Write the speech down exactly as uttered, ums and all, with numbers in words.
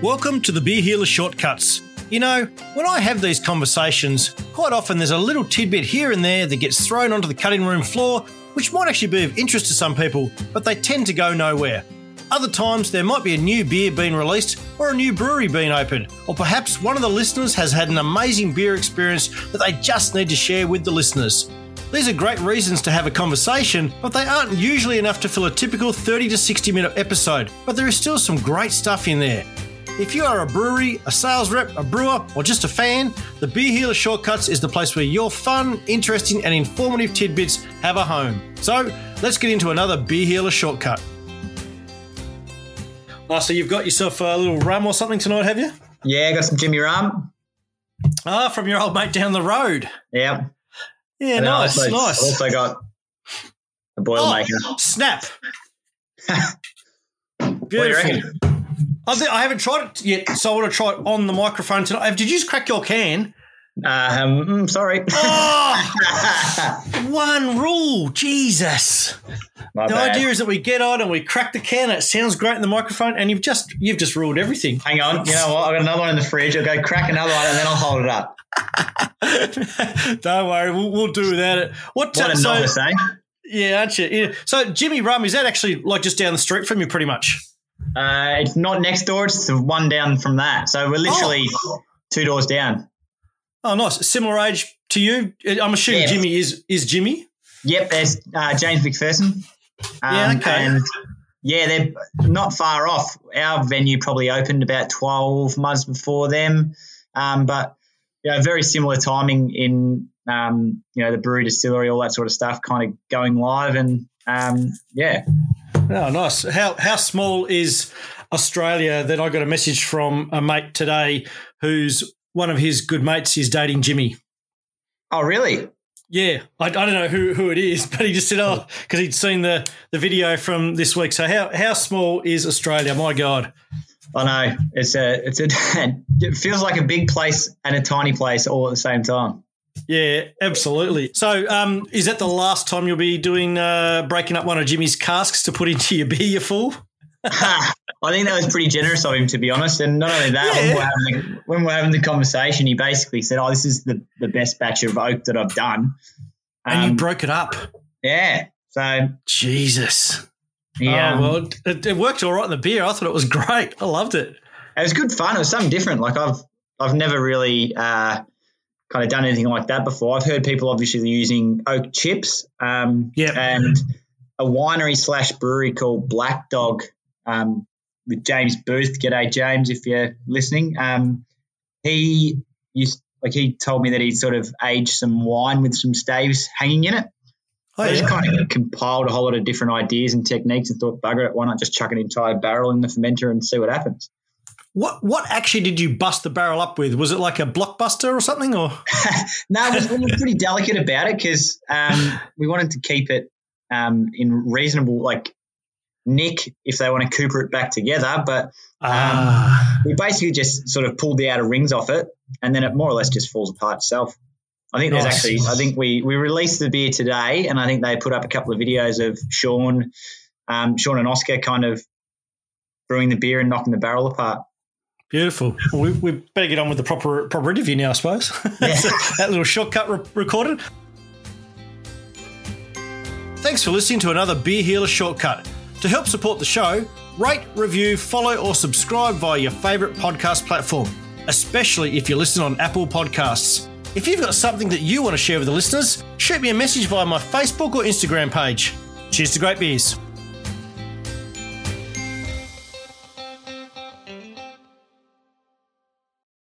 Welcome to the Beer Healer Shortcuts. You know, when I have these conversations, quite often there's a little tidbit here and there that gets thrown onto the cutting room floor, which might actually be of interest to some people, but they tend to go nowhere. Other times there might be a new beer being released or a new brewery being opened, or perhaps one of the listeners has had an amazing beer experience that they just need to share with the listeners. These are great reasons to have a conversation, but they aren't usually enough to fill a typical thirty to sixty minute episode, but there is still some great stuff in there. If you are a brewery, a sales rep, a brewer, or just a fan, the Beer Healer Shortcuts is the place where your fun, interesting, and informative tidbits have a home. So, let's get into another Beer Healer Shortcut. Oh, so you've got yourself a little rum or something tonight, have you? Yeah, got some Jimmy rum. Ah, from your old mate down the road. Yeah. Yeah, nice, also, nice. Also got a Boilermaker. Oh, snap. What do you reckon? I, th- I haven't tried it yet, so I want to try it on the microphone tonight. Did you just crack your can? Uh, um, mm, sorry. Oh, one rule. Jesus. My the bad. idea is that we get on and we crack the can. It sounds great in the microphone, and you've just you've just ruled everything. Hang on. You know what? I've got another one in the fridge. I'll go crack another one, and then I'll hold it up. Don't worry. We'll, we'll do without it. What, What a so, novice, eh? Yeah, aren't you? Yeah. So Jimmy Rum, is that actually like just down the street from you pretty much? Uh, it's not next door. It's the one down from that. So we're literally Oh. two doors down. Oh, nice. Similar age to you? I'm assuming Yeah. Jimmy is is Jimmy? Yep, there's uh, James McPherson. Um, Yeah, okay. And yeah, they're not far off. Our venue probably opened about twelve months before them, um, but yeah, very similar timing in um, you know the brewery, distillery, all that sort of stuff, kind of going live, and um, yeah. Oh, nice. How how small is Australia that I got a message from a mate today who's one of his good mates is dating Jimmy. Oh, really? Yeah, I, I don't know who, who it is, but he just said, oh, because he'd seen the, the video from this week. So how, how small is Australia? My God. I know. It's a, it's a, it feels like a big place and a tiny place all at the same time. Yeah, absolutely. So um, is that the last time you'll be doing uh, breaking up one of Jimmy's casks to put into your beer, you fool? I think that was pretty generous of him, to be honest. And not only that, Yeah. when, we're having the, when we're having the conversation, he basically said, oh, this is the, the best batch of oak that I've done. And you Um, broke it up. Yeah. So, Jesus. yeah. Oh, well, it, it worked all right in the beer. I thought it was great. I loved it. It was good fun. It was something different. Like I've I've never really uh, kind of done anything like that before. I've heard people obviously using oak chips um, Yep. and a winery slash brewery called Black Dog um, with James Booth. G'day, James, if you're listening. Um, he used like he told me that he sort of aged some wine with some staves hanging in it. Oh, I just yeah. kind of compiled a whole lot of different ideas and techniques and thought, bugger it, why not just chuck an entire barrel in the fermenter and see what happens? What what actually did you bust the barrel up with? Was it like a blockbuster or something? Or No, we we were pretty delicate about it because um, we wanted to keep it um, in reasonable, like, nick if they want to cooper it back together. But um, Ah. we basically just sort of pulled the outer rings off it, and then it more or less just falls apart itself. I think there's Nice. actually, I think we, we released the beer today, and I think they put up a couple of videos of Sean, um, Sean and Oscar kind of brewing the beer and knocking the barrel apart. Beautiful. Well, we, we better get on with the proper proper interview now, I suppose. Yeah. That little shortcut re- recorded. Thanks for listening to another Beer Healer Shortcut. To help support the show, rate, review, follow or subscribe via your favourite podcast platform, especially if you're listening on Apple Podcasts. If you've got something that you want to share with the listeners, shoot me a message via my Facebook or Instagram page. Cheers to great beers.